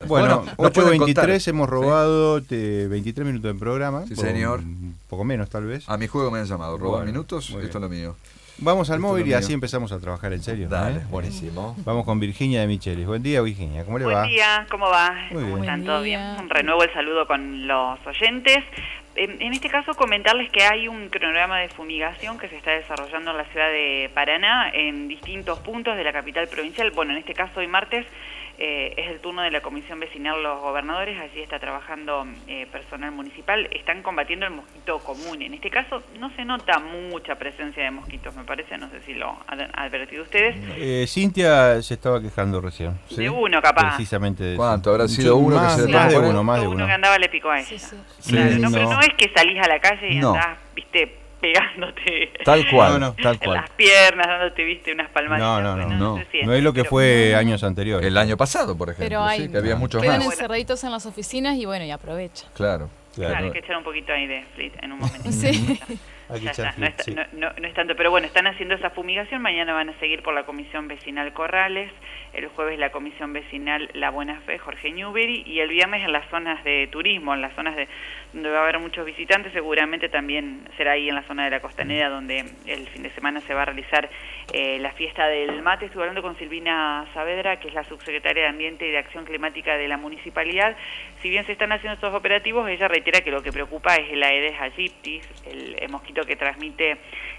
Bueno, nos pueden 8:23 contar. hemos robado 23 minutos de programa. Sí, señor. Un poco menos, tal vez. A mi juego me han llamado. ¿Robar Bueno, minutos? muy Esto es bien. lo mío. Vamos al Esto móvil es y lo así mío. empezamos a trabajar en serio. Dale, buenísimo. Vamos con Virginia de Michelis. Buen día, Virginia. ¿Cómo le va? Buen día, ¿cómo va? Muy ¿Cómo bien. están? Buen ¿Todo día. bien? Renuevo el saludo con los oyentes. En este caso, comentarles que hay un cronograma de fumigación que se está desarrollando en la ciudad de Paraná, en distintos puntos de la capital provincial. Bueno, en este caso, hoy martes, es el turno de la Comisión Vecinal Los Gobernadores. Allí está trabajando personal municipal. Están combatiendo el mosquito común. En este caso, no se nota mucha presencia de mosquitos, me parece. No sé si lo han advertido ustedes. Cintia se estaba quejando recién. ¿Sí? De uno, capaz. Precisamente de eso. ¿Cuánto? ¿Habrá sido uno que más, se le más de tomó? uno, más de Uno uno. que andaba le picó a ella. Sí. Claro, Sí, no, pero no. no es que salís a la calle y No. andás, viste, pegándote Tal cual, No, no. tal en cual. las piernas, dándote, viste, unas palmaditas. No. se siente, No es lo que pero- fue años anteriores. El año pasado, por ejemplo, Pero hay- ¿sí? Que había muchos Quedan más. encerraditos en las oficinas y bueno, y aprovecha. Claro. Claro, hay que echar un poquito ahí de split en un momento. Sí. Hay que Ya echar está, no, flit, sí. no es tanto, pero bueno, están haciendo esa fumigación, mañana van a seguir por la Comisión Vecinal Corrales, el jueves la Comisión Vecinal La Buena Fe, Jorge Newbery, y el viernes en las zonas de turismo, en las zonas de donde va a haber muchos visitantes, seguramente también será ahí en la zona de la Costanera, donde el fin de semana se va a realizar la fiesta del mate. Estuve hablando con Silvina Saavedra, que es la subsecretaria de Ambiente y de Acción Climática de la Municipalidad. Si bien se están haciendo estos operativos, ella reitera que lo que preocupa es el Aedes aegypti, el mosquito que transmite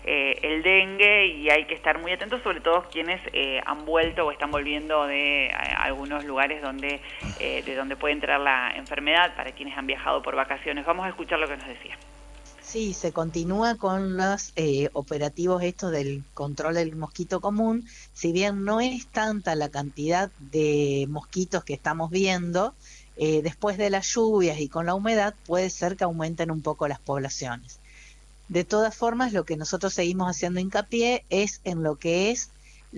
el dengue, y hay que estar muy atentos, sobre todo quienes han vuelto o están volviendo de algunos lugares donde de donde puede entrar la enfermedad, para quienes han viajado por vacaciones. Vamos a escuchar lo que nos decía. Sí, se continúa con los operativos estos del control del mosquito común. Si bien no es tanta la cantidad de mosquitos que estamos viendo, después de las lluvias y con la humedad puede ser que aumenten un poco las poblaciones. De todas formas, lo que nosotros seguimos haciendo hincapié es en lo que es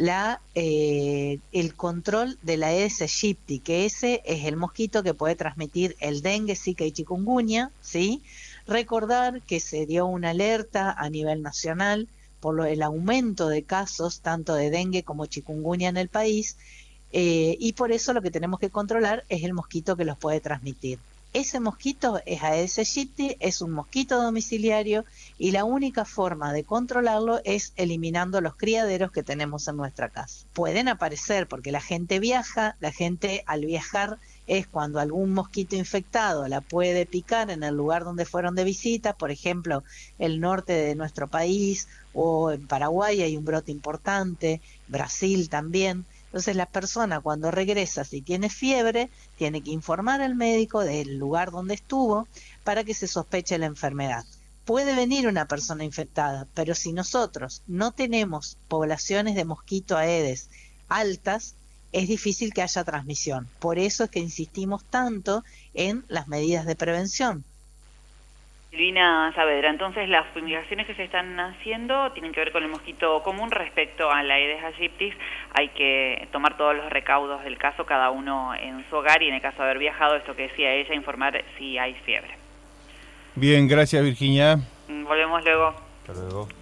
el control de la Aedes aegypti, que ese es el mosquito que puede transmitir el dengue, zika y chikungunya, ¿sí? Recordar que se dio una alerta a nivel nacional por el aumento de casos tanto de dengue como chikungunya en el país, y por eso lo que tenemos que controlar es el mosquito que los puede transmitir. Ese mosquito es Aedes aegypti, es un mosquito domiciliario, y la única forma de controlarlo es eliminando los criaderos que tenemos en nuestra casa. Pueden aparecer porque la gente viaja, la gente al viajar es cuando algún mosquito infectado la puede picar en el lugar donde fueron de visita, por ejemplo, el norte de nuestro país, o en Paraguay hay un brote importante, Brasil también. Entonces la persona cuando regresa, si tiene fiebre, tiene que informar al médico del lugar donde estuvo para que se sospeche la enfermedad. Puede venir una persona infectada, pero si nosotros no tenemos poblaciones de mosquito Aedes altas, es difícil que haya transmisión. Por eso es que insistimos tanto en las medidas de prevención. Silvina Saavedra, entonces las fumigaciones que se están haciendo tienen que ver con el mosquito común. Respecto a la Aedes aegypti, hay que tomar todos los recaudos del caso, cada uno en su hogar, y en el caso de haber viajado, esto que decía ella, informar si hay fiebre. Bien, gracias, Virginia. Volvemos luego. Hasta luego.